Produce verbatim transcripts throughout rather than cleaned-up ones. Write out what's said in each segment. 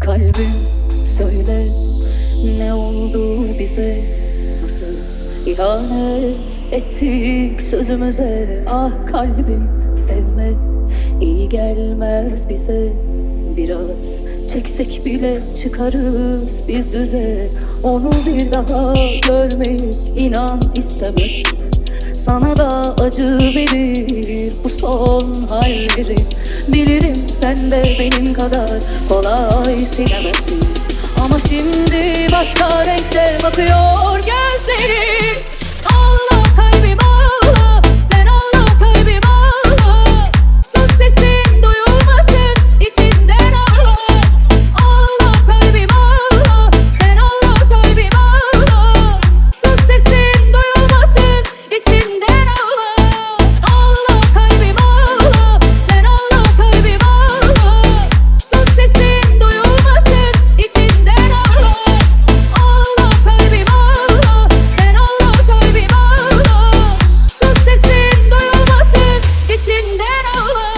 Kalbim söyle, ne oldu bize? Nasıl ihanet ettik sözümüze? Ah kalbim sevme, iyi gelmez bize. Biraz çeksek bile çıkarız biz düze. Onu bir daha görmeyi inan istemezsin. Sana da acı verir bu son halleri. Bilirim sen de benim kadar kolay silemezsin. Ama şimdi başka renkte bakıyor gözleri. Allah kalbim Allah, sen Allah kalbim Allah. Sus sesin duyulmasın içinden Allah. Allah kalbim Allah, sen Allah kalbim Allah. Sus sesin duyulmasın içinden Allah. Allah kalbim Allah, sen Allah kalbim Allah. Sus sesin duyulmasın içinden Allah. Allah kalbim Allah, sen Allah kalbim Allah. Sus sesin duyulmasın içinden Allah.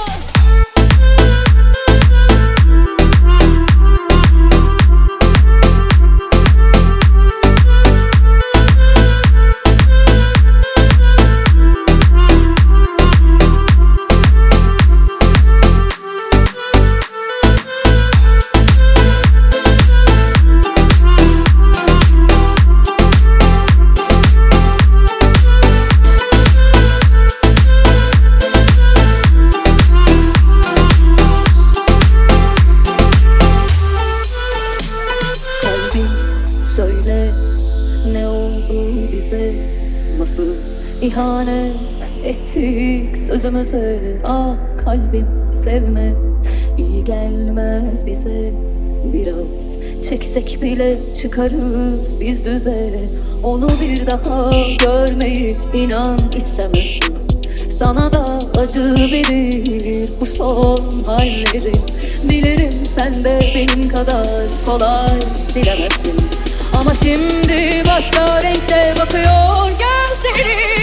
Kalbim söyle, ne oldu bize? Nasıl ihanet ettik sözümüze? Ah kalbim sevme, iyi gelmez bize. Biraz çeksek bile çıkarız biz düze. Onu bir daha görmeyi inan istemezsin. Sana da acı verir bu son halleri. Bilirim sen de benim kadar kolay silemezsin. Ama şimdi başka renkte bakıyor gözleri.